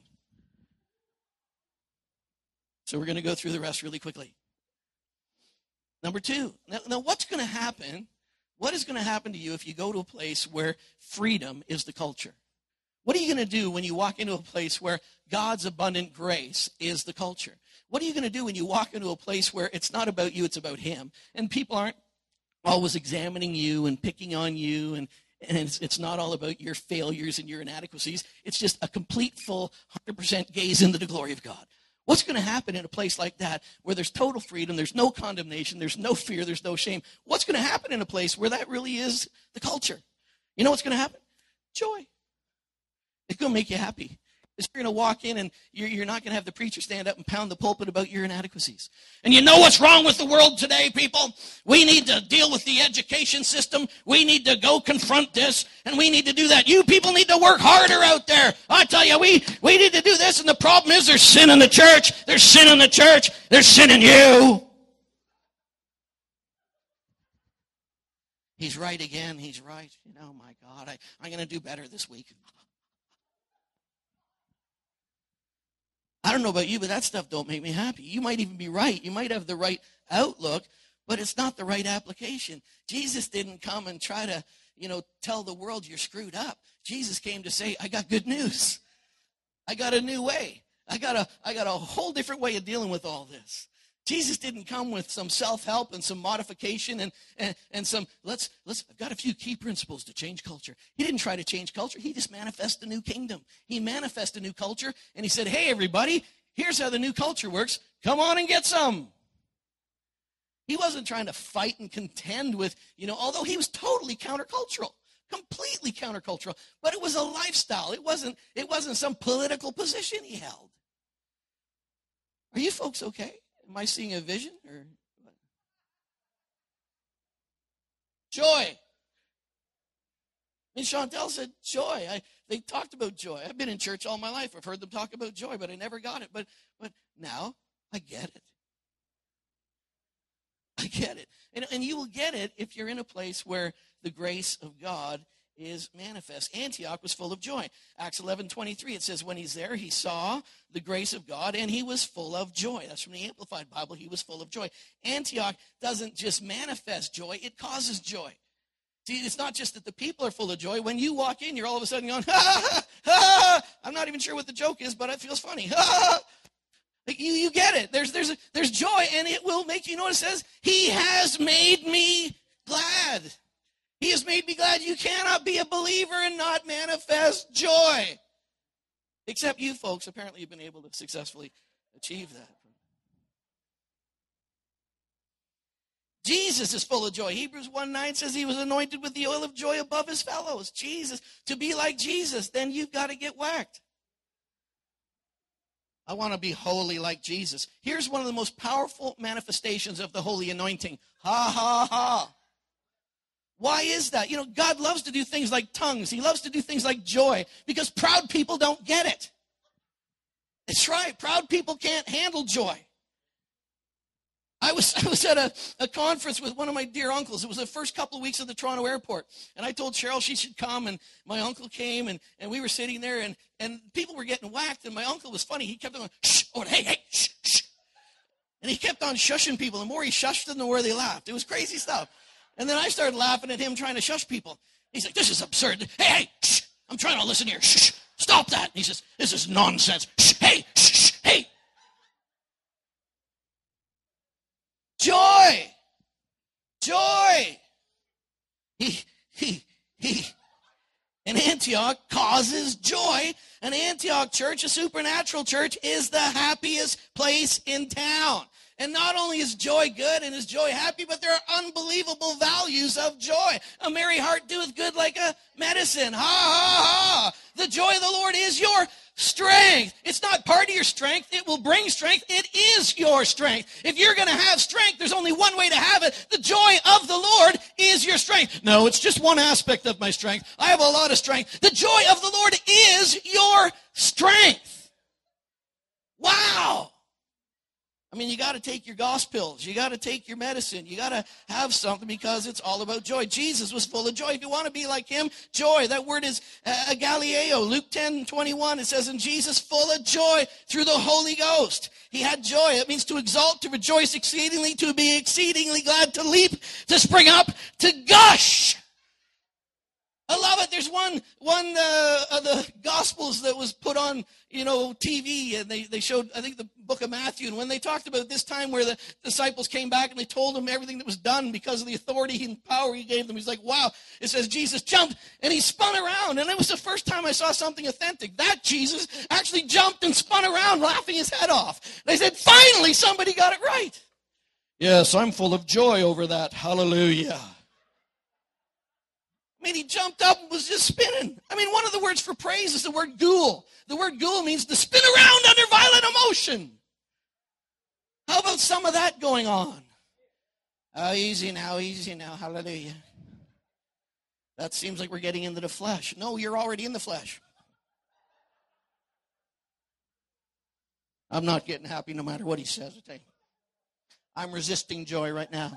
So we're going to go through the rest really quickly. Number two. Now, now what's going to happen? What is going to happen to you if you go to a place where freedom is the culture? What are you going to do when you walk into a place where God's abundant grace is the culture? What are you going to do when you walk into a place where it's not about you, it's about him? And people aren't always examining you and picking on you, and, and it's, it's not all about your failures and your inadequacies. It's just a complete, full, one hundred percent gaze into the glory of God. What's going to happen in a place like that where there's total freedom, there's no condemnation, there's no fear, there's no shame? What's going to happen in a place where that really is the culture? You know what's going to happen? Joy. It's going to make you happy. It's you're going to walk in and you're, you're not going to have the preacher stand up and pound the pulpit about your inadequacies. And you know what's wrong with the world today, people? We need to deal with the education system. We need to go confront this, and we need to do that. You people need to work harder out there. I tell you, we, we need to do this, and the problem is there's sin in the church. There's sin in the church. There's sin in you. He's right again. He's right. You know, my God, I, I'm going to do better this week. I don't know about you, but that stuff don't make me happy. You might even be right. You might have the right outlook, but it's not the right application. Jesus didn't come and try to, you know, tell the world you're screwed up. Jesus came to say, I got good news. I got a new way. I got a, I got a whole different way of dealing with all this. Jesus didn't come with some self-help and some modification and, and, and some, let's, let's, I've got a few key principles to change culture. He didn't try to change culture. He just manifested a new kingdom. He manifested a new culture, and he said, hey, everybody, here's how the new culture works. Come on and get some. He wasn't trying to fight and contend with, you know, although he was totally countercultural, completely countercultural, but it was a lifestyle. It wasn't, it wasn't some political position he held. Are you folks okay? Am I seeing a vision? Or what? Joy. And Chantel said joy. I, they talked about joy. I've been in church all my life. I've heard them talk about joy, but I never got it. But but now I get it. I get it. And, and you will get it if you're in a place where the grace of God is manifest. Antioch was full of joy. Acts eleven twenty-three, it says, when he's there, he saw the grace of God, and he was full of joy. That's from the Amplified Bible. He was full of joy. Antioch doesn't just manifest joy, it causes joy. See, it's not just that the people are full of joy. When you walk in, you're all of a sudden going, ha, ha, ha, ha. I'm not even sure what the joke is, but it feels funny. Ha, ha. You, you get it. There's, there's, there's joy, and it will make you know what it says? He has made me glad. He has made me glad. You cannot be a believer and not manifest joy. Except you folks apparently have been able to successfully achieve that. Jesus is full of joy. Hebrews one nine says he was anointed with the oil of joy above his fellows. Jesus. To be like Jesus, then you've got to get whacked. I want to be holy like Jesus. Here's one of the most powerful manifestations of the holy anointing. Ha, ha, ha. Why is that? You know, God loves to do things like tongues. He loves to do things like joy because proud people don't get it. That's right. Proud people can't handle joy. I was I was at a, a conference with one of my dear uncles. It was the first couple of weeks at the Toronto airport. And I told Cheryl she should come, and my uncle came, and, and we were sitting there, and, and people were getting whacked, and my uncle was funny. He kept on, shh, oh, hey, hey, shh, shh. And he kept on shushing people. The more he shushed them, the more they laughed. It was crazy stuff. And then I started laughing at him trying to shush people. He's like, this is absurd. Hey, hey, shh, I'm trying to listen here. Shh, shh, stop that. And he says, this is nonsense. Shh, hey, shh, shh, hey. And Antioch causes joy. An Antioch church, a supernatural church, is the happiest place in town. And not only is joy good and is joy happy, but there are unbelievable values of joy. A merry heart doeth good like a medicine. Ha, ha, ha. The joy of the Lord is your strength. It's not part of your strength. It will bring strength. It is your strength. If you're going to have strength, there's only one way to have it. The joy of the Lord is your strength. No, it's just one aspect of my strength. I have a lot of strength. The joy of the Lord is your strength. Wow. I mean, you got to take your gospels. You got to take your medicine. You got to have something because it's all about joy. Jesus was full of joy. If you want to be like him, joy. That word is uh, agallieo. Luke ten twenty-one, it says, and Jesus full of joy through the Holy Ghost. He had joy. It means to exalt, to rejoice exceedingly, to be exceedingly glad, to leap, to spring up, to gush. I love it. There's one one uh, of the Gospels that was put on, you know, T V, and they, they showed, I think, the book of Matthew. And when they talked about this time where the disciples came back and they told him everything that was done because of the authority and power he gave them, he's like, wow. It says Jesus jumped and he spun around. And it was the first time I saw something authentic. That Jesus actually jumped and spun around, laughing his head off. They said, finally, somebody got it right. Yes, I'm full of joy over that. Hallelujah. I mean, he jumped up and was just spinning. I mean, one of the words for praise is the word ghoul. The word ghoul means to spin around under violent emotion. How about some of that going on? Oh, easy now, easy now. Hallelujah. That seems like we're getting into the flesh. No, you're already in the flesh. I'm not getting happy no matter what he says. I tell you. I'm resisting joy right now.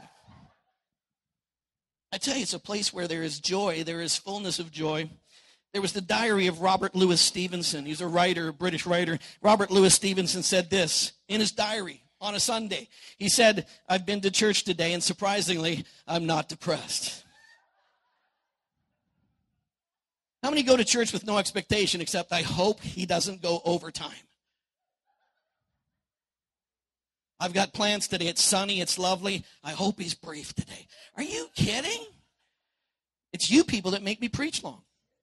I tell you, it's a place where there is joy, there is fullness of joy. There was the diary of Robert Louis Stevenson. He's a writer, a British writer. Robert Louis Stevenson said this in his diary on a Sunday. He said, I've been to church today, and surprisingly, I'm not depressed. How many go to church with no expectation except I hope he doesn't go overtime? I've got plans today. It's sunny. It's lovely. I hope he's brief today. Are you kidding? It's you people that make me preach long.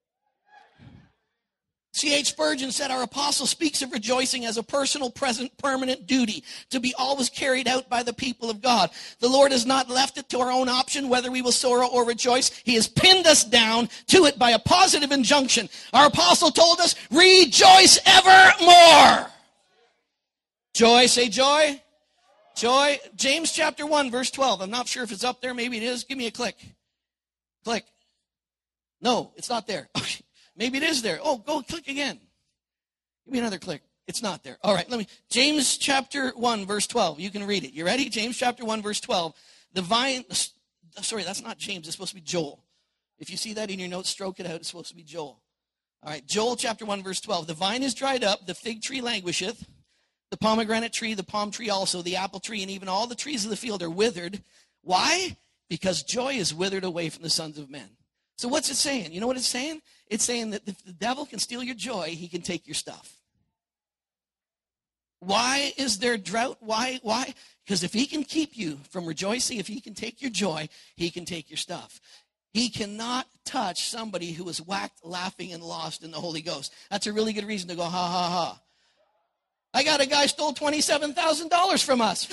C H Spurgeon said, our apostle speaks of rejoicing as a personal, present, permanent duty to be always carried out by the people of God. The Lord has not left it to our own option whether we will sorrow or rejoice. He has pinned us down to it by a positive injunction. Our apostle told us, rejoice evermore. Joy, say joy. Joy. James chapter one, verse twelve. I'm not sure if it's up there. Maybe it is. Give me a click. Click. No, it's not there. Maybe it is there. Oh, go click again. Give me another click. It's not there. All right, let me. James chapter one, verse twelve. You can read it. You ready? James chapter one, verse twelve. The vine, sorry, that's not James. It's supposed to be Joel. If you see that in your notes, stroke it out. It's supposed to be Joel. All right, Joel chapter one, verse twelve. The vine is dried up, the fig tree languisheth, the pomegranate tree, the palm tree also, the apple tree, and even all the trees of the field are withered. Why? Because joy is withered away from the sons of men. So what's it saying? You know what it's saying? It's saying that if the devil can steal your joy, he can take your stuff. Why is there drought? Why? Why? Because if he can keep you from rejoicing, if he can take your joy, he can take your stuff. He cannot touch somebody who is whacked, laughing, and lost in the Holy Ghost. That's a really good reason to go, ha, ha, ha. I got a guy stole twenty-seven thousand dollars from us.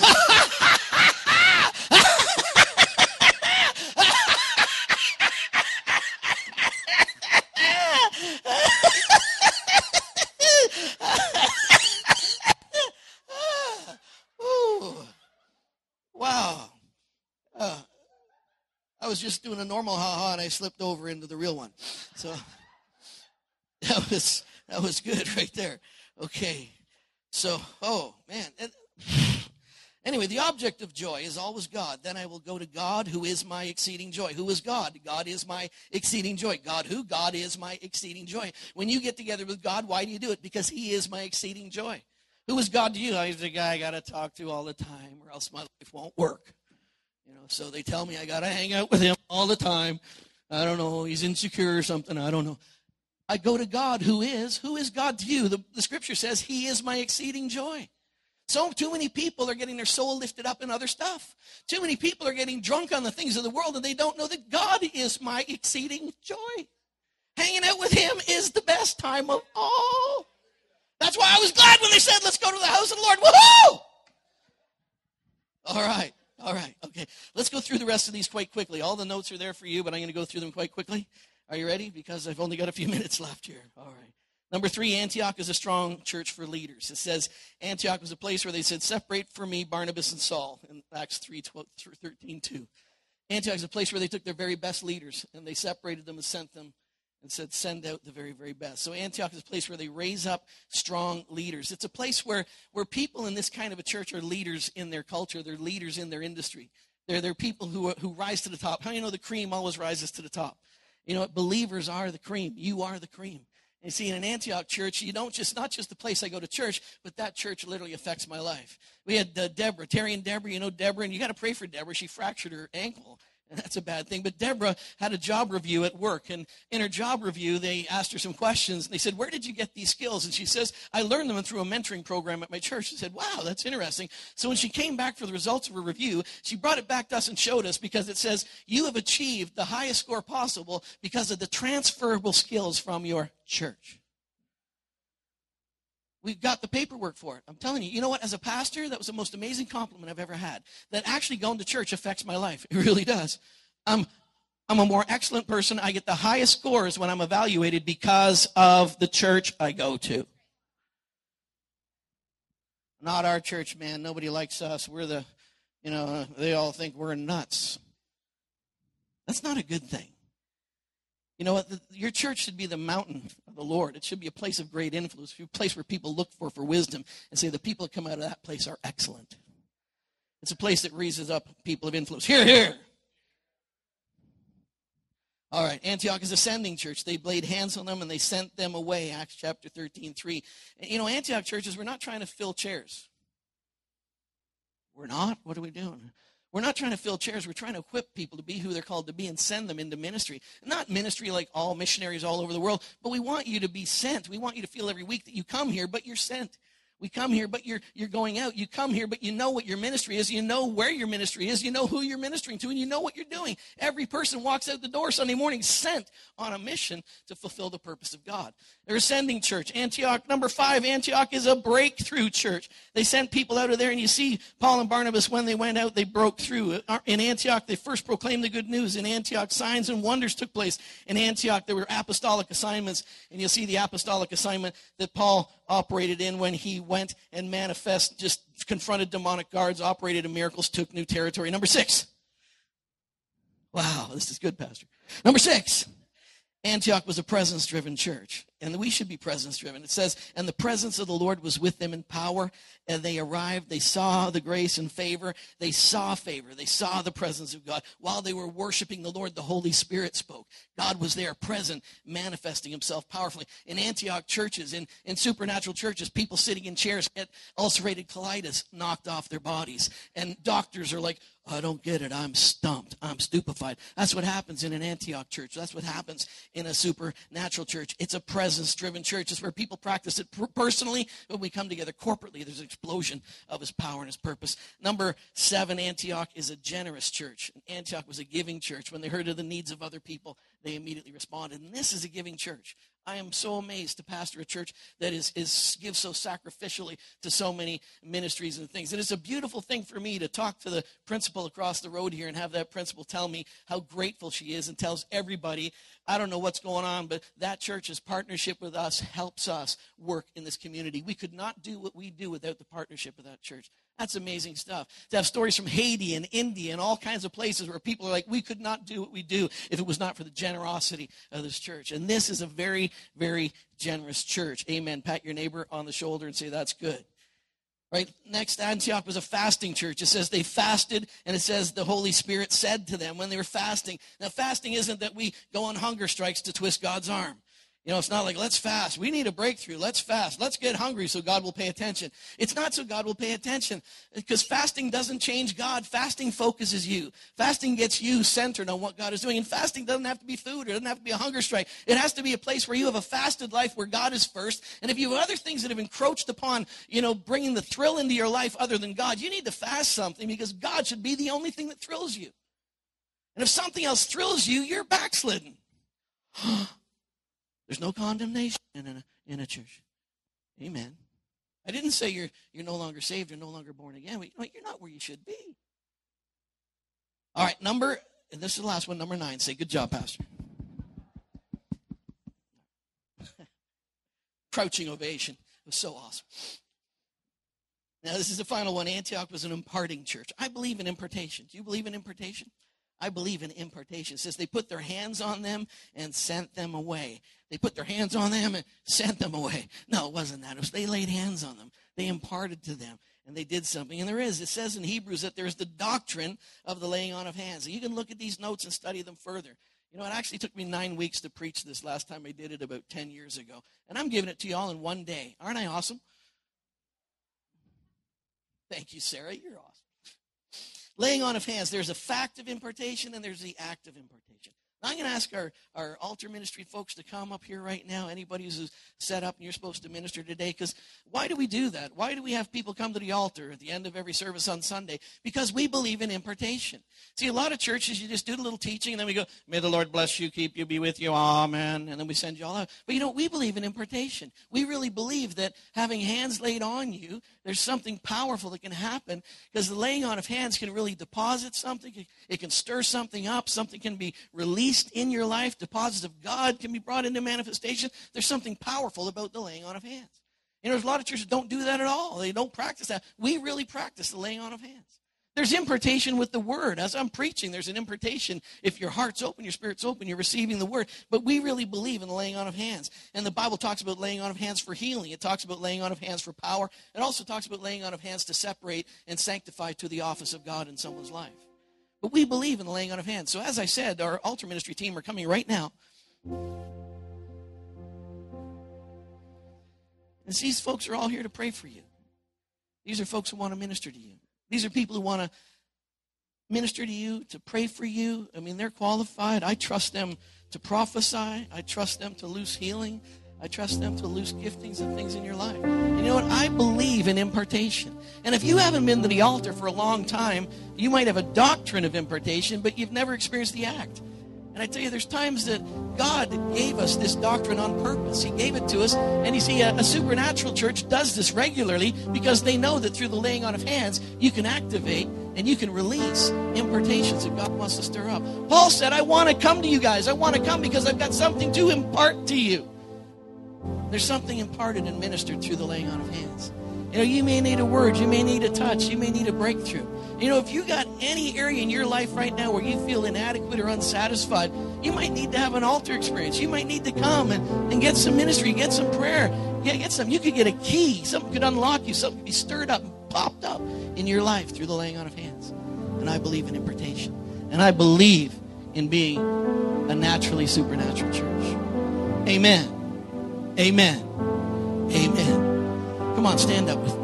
Wow. Uh, I was just doing a normal ha-ha and I slipped over into the real one. So that was that was good right there. Okay. So, oh, man. Anyway, the object of joy is always God. Then I will go to God, who is my exceeding joy. Who is God? God is my exceeding joy. God who? God is my exceeding joy. When you get together with God, why do you do it? Because he is my exceeding joy. Who is God to you? He's the guy I got to talk to all the time or else my life won't work. You know, so they tell me I got to hang out with him all the time. I don't know. He's insecure or something. I don't know. I go to God, who is. Who is God to you? The, the scripture says he is my exceeding joy. So too many people are getting their soul lifted up in other stuff. Too many people are getting drunk on the things of the world and they don't know that God is my exceeding joy. Hanging out with him is the best time of all. That's why I was glad when they said, let's go to the house of the Lord. Woohoo! All right. All right. Okay. Let's go through the rest of these quite quickly. All the notes are there for you, but I'm going to go through them quite quickly. Are you ready? Because I've only got a few minutes left here. All right. Number three, Antioch is a strong church for leaders. It says Antioch was a place where they said, separate for me Barnabas and Saul in Acts three, twelve, thirteen, two. Antioch is a place where they took their very best leaders and they separated them and sent them and said, send out the very, very best. So Antioch is a place where they raise up strong leaders. It's a place where, where people in this kind of a church are leaders in their culture. They're leaders in their industry. They're, they're people who, are, who rise to the top. How do you know the cream always rises to the top? You know what? Believers are the cream. You are the cream. And you see, in an Antioch church, you don't just, not just the place I go to church, but that church literally affects my life. We had uh, Deborah, Terry and Deborah, you know Deborah, and you got to pray for Deborah. She fractured her ankle. And that's a bad thing. But Deborah had a job review at work. And in her job review, they asked her some questions. And they said, where did you get these skills? And she says, I learned them through a mentoring program at my church. She said, wow, that's interesting. So when she came back for the results of her review, she brought it back to us and showed us because it says, you have achieved the highest score possible because of the transferable skills from your church. We've got the paperwork for it. I'm telling you, you know what? As a pastor, that was the most amazing compliment I've ever had. That actually going to church affects my life. It really does. I'm, I'm a more excellent person. I get the highest scores when I'm evaluated because of the church I go to. Not our church, man. Nobody likes us. We're the, you know, they all think we're nuts. That's not a good thing. You know what? The, your church should be the mountain of the Lord. It should be a place of great influence, a place where people look for for wisdom and say the people that come out of that place are excellent. It's a place that raises up people of influence. Here, here. All right, Antioch is a sending church. They laid hands on them and they sent them away, Acts chapter thirteen, three. And, you know, Antioch churches, we're not trying to fill chairs. We're not? What are we doing? We're not trying to fill chairs. We're trying to equip people to be who they're called to be and send them into ministry. Not ministry like all missionaries all over the world, but we want you to be sent. We want you to feel every week that you come here, but you're sent. We come here, but you're you're going out. You come here, but you know what your ministry is. You know where your ministry is. You know who you're ministering to, and you know what you're doing. Every person walks out the door Sunday morning sent on a mission to fulfill the purpose of God. They're a sending church. Antioch, number five, Antioch is a breakthrough church. They sent people out of there, and you see Paul and Barnabas, when they went out, they broke through. In Antioch, they first proclaimed the good news. In Antioch, signs and wonders took place. In Antioch, there were apostolic assignments, and you'll see the apostolic assignment that Paul operated in when he went and manifest, just confronted demonic guards, operated in miracles, took new territory. Number six. Wow, this is good, Pastor. Number six. Antioch was a presence-driven church, and we should be presence-driven. It says, and the presence of the Lord was with them in power, and they arrived. They saw the grace and favor. They saw favor. They saw the presence of God. While they were worshiping the Lord, the Holy Spirit spoke. God was there, present, manifesting himself powerfully. In Antioch churches, in, in supernatural churches, people sitting in chairs get ulcerated colitis knocked off their bodies, and doctors are like, I don't get it. I'm stumped. I'm stupefied. That's what happens in an Antioch church. That's what happens in a supernatural church. It's a presence-driven church. It's where people practice it personally, but we come together corporately. There's an explosion of his power and his purpose. Number seven, Antioch is a generous church. Antioch was a giving church. When they heard of the needs of other people, they immediately responded. And this is a giving church. I am so amazed to pastor a church that is, is gives so sacrificially to so many ministries and things. And it's a beautiful thing for me to talk to the principal across the road here and have that principal tell me how grateful she is and tells everybody, I don't know what's going on, but that church's partnership with us helps us work in this community. We could not do what we do without the partnership of that church. That's amazing stuff. To have stories from Haiti and India and all kinds of places where people are like, we could not do what we do if it was not for the generosity of this church. And this is a very, very generous church. Amen. Pat your neighbor on the shoulder and say, that's good. Right? Next, Antioch was a fasting church. It says they fasted, and it says the Holy Spirit said to them when they were fasting. Now, fasting isn't that we go on hunger strikes to twist God's arm. You know, it's not like, let's fast. We need a breakthrough. Let's fast. Let's get hungry so God will pay attention. It's not so God will pay attention, because fasting doesn't change God. Fasting focuses you. Fasting gets you centered on what God is doing. And fasting doesn't have to be food. It doesn't have to be a hunger strike. It has to be a place where you have a fasted life where God is first. And if you have other things that have encroached upon, you know, bringing the thrill into your life other than God, you need to fast something, because God should be the only thing that thrills you. And if something else thrills you, you're backslidden. There's no condemnation in a, in a church. Amen. I didn't say you're you're no longer saved, you're no longer born again. You're not where you should be. All right, number, and this is the last one, number nine. Say, good job, Pastor. Crouching ovation. It was so awesome. Now, this is the final one. Antioch was an imparting church. I believe in impartation. Do you believe in impartation? I believe in impartation. It says they put their hands on them and sent them away. They put their hands on them and sent them away. No, it wasn't that. It was they laid hands on them. They imparted to them, and they did something. And there is. It says in Hebrews that there's the doctrine of the laying on of hands. And you can look at these notes and study them further. You know, it actually took me nine weeks to preach this last time I did it about ten years ago. And I'm giving it to you all in one day. Aren't I awesome? Thank you, Sarah. You're awesome. Laying on of hands, there's a fact of impartation and there's the act of impartation. Now, I'm going to ask our, our altar ministry folks to come up here right now, anybody who's set up and you're supposed to minister today, because why do we do that? Why do we have people come to the altar at the end of every service on Sunday? Because we believe in impartation. See, a lot of churches, you just do a little teaching and then we go, may the Lord bless you, keep you, be with you, amen, and then we send you all out. But you know, we believe in impartation. We really believe that having hands laid on you, there's something powerful that can happen, because the laying on of hands can really deposit something. It can stir something up. Something can be released in your life. Deposits of God can be brought into manifestation. There's something powerful about the laying on of hands. You know, there's a lot of churches that don't do that at all. They don't practice that. We really practice the laying on of hands. There's impartation with the word. As I'm preaching, there's an impartation. If your heart's open, your spirit's open, you're receiving the word. But we really believe in the laying on of hands. And the Bible talks about laying on of hands for healing. It talks about laying on of hands for power. It also talks about laying on of hands to separate and sanctify to the office of God in someone's life. But we believe in the laying on of hands. So as I said, our altar ministry team are coming right now. And these folks are all here to pray for you. These are folks who want to minister to you. These are people who want to minister to you, to pray for you. I mean, they're qualified. I trust them to prophesy. I trust them to loose healing. I trust them to loose giftings and things in your life. And you know what? I believe in impartation. And if you haven't been to the altar for a long time, you might have a doctrine of impartation, but you've never experienced the act. And I tell you, there's times that God gave us this doctrine on purpose. He gave it to us. And you see, a, a supernatural church does this regularly because they know that through the laying on of hands, you can activate and you can release impartations that God wants to stir up. Paul said, I want to come to you guys. I want to come because I've got something to impart to you. There's something imparted and ministered through the laying on of hands. You know, you may need a word. You may need a touch. You may need a breakthrough. You know, if you got any area in your life right now where you feel inadequate or unsatisfied, you might need to have an altar experience. You might need to come and, and get some ministry, get some prayer, get, get some. You could get a key. Something could unlock you. Something could be stirred up and popped up in your life through the laying on of hands. And I believe in impartation. And I believe in being a naturally supernatural church. Amen. Amen. Amen. Come on, stand up with me.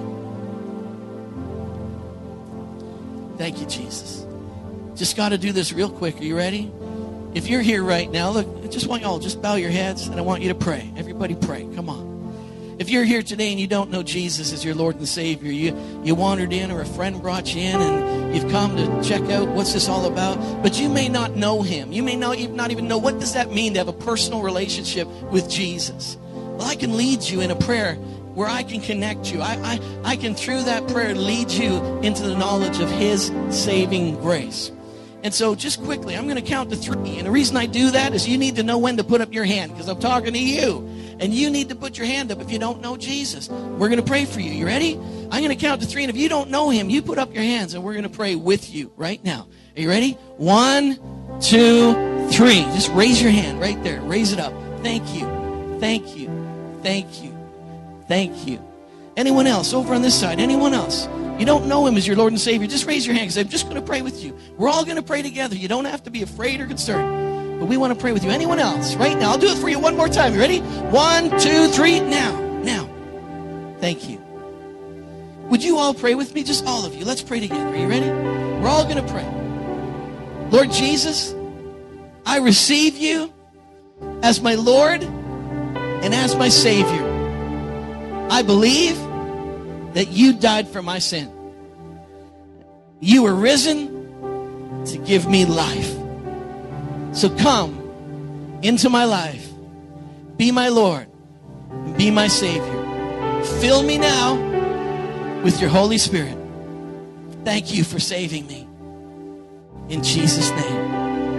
Thank you, Jesus. Just got to do this real quick. Are you ready? If you're here right now, look, I just want you all just bow your heads, and I want you to pray. Everybody pray. Come on. If you're here today and you don't know Jesus as your Lord and Savior, you, you wandered in or a friend brought you in and you've come to check out what's this all about, but you may not know Him. You may not even, not even know what does that mean to have a personal relationship with Jesus. Well, I can lead you in a prayer where I can connect you. I, I, I can, through that prayer, lead you into the knowledge of His saving grace. And so just quickly, I'm going to count to three. And the reason I do that is you need to know when to put up your hand, because I'm talking to you. And you need to put your hand up if you don't know Jesus. We're going to pray for you. You ready? I'm going to count to three. And if you don't know Him, you put up your hands, and we're going to pray with you right now. Are you ready? One, two, three. Just raise your hand right there. Raise it up. Thank you. Thank you. Thank you. Thank you. Anyone else over on this side? Anyone else? You don't know Him as your Lord and Savior, just raise your hand because I'm just going to pray with you. We're all going to pray together. You don't have to be afraid or concerned, but we want to pray with you. Anyone else? Right now. I'll do it for you one more time. You ready? One, two, three. Now. Now. Thank you. Would you all pray with me? Just all of you. Let's pray together. Are you ready? We're all going to pray. Lord Jesus, I receive you as my Lord and as my Savior. I believe that you died for my sin. You were risen to give me life. So come into my life. be my Lord, and be my Savior. Fill me now with your Holy Spirit. Thank you for saving me. In Jesus' name.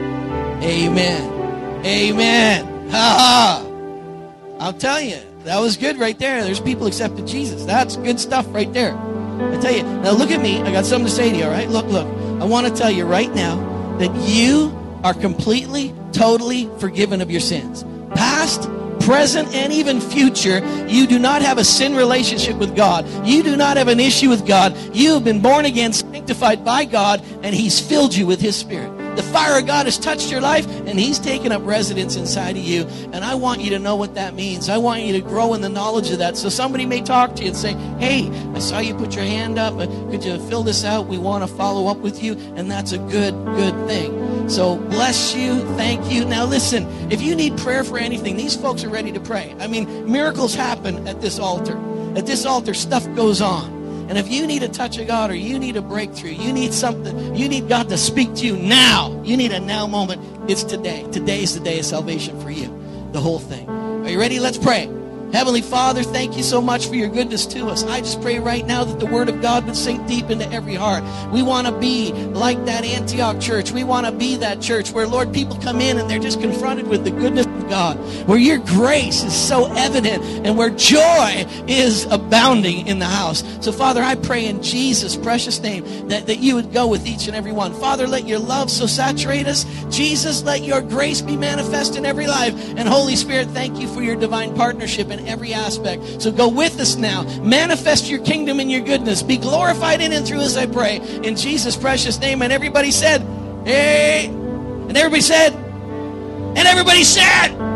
Amen. Amen. Ha ha. I'll tell you, that was good right there. There's people accepted Jesus. That's good stuff right there. I tell you. Now look at me. I got something to say to you, all right? Look, look. I want to tell you right now that you are completely, totally forgiven of your sins. Past, present, and even future. You do not have a sin relationship with God. You do not have an issue with God. You have been born again, sanctified by God, and He's filled you with His Spirit. The fire of God has touched your life, and He's taken up residence inside of you. And I want you to know what that means. I want you to grow in the knowledge of that. So somebody may talk to you and say, hey, I saw you put your hand up. Could you fill this out? We want to follow up with you. And that's a good, good thing. So bless you. Thank you. Now listen, if you need prayer for anything, these folks are ready to pray. I mean, miracles happen at this altar. At this altar, stuff goes on. And if you need a touch of God, or you need a breakthrough, you need something, you need God to speak to you now. You need a now moment. It's today. Today is the day of salvation for you. The whole thing. Are you ready? Let's pray. Heavenly Father, thank you so much for your goodness to us. I just pray right now that the Word of God would sink deep into every heart. We want to be like that Antioch church. We want to be that church where, Lord, people come in and they're just confronted with the goodness of God, where your grace is so evident and where joy is abounding in the house. So, Father, I pray in Jesus' precious name that, that you would go with each and every one. Father, let your love so saturate us. Jesus, let your grace be manifest in every life. And Holy Spirit, thank you for your divine partnership in every aspect. So go with us now. Manifest your kingdom and your goodness. Be glorified in and through us, I pray. In Jesus' precious name. And everybody said, hey. And everybody said, and everybody said,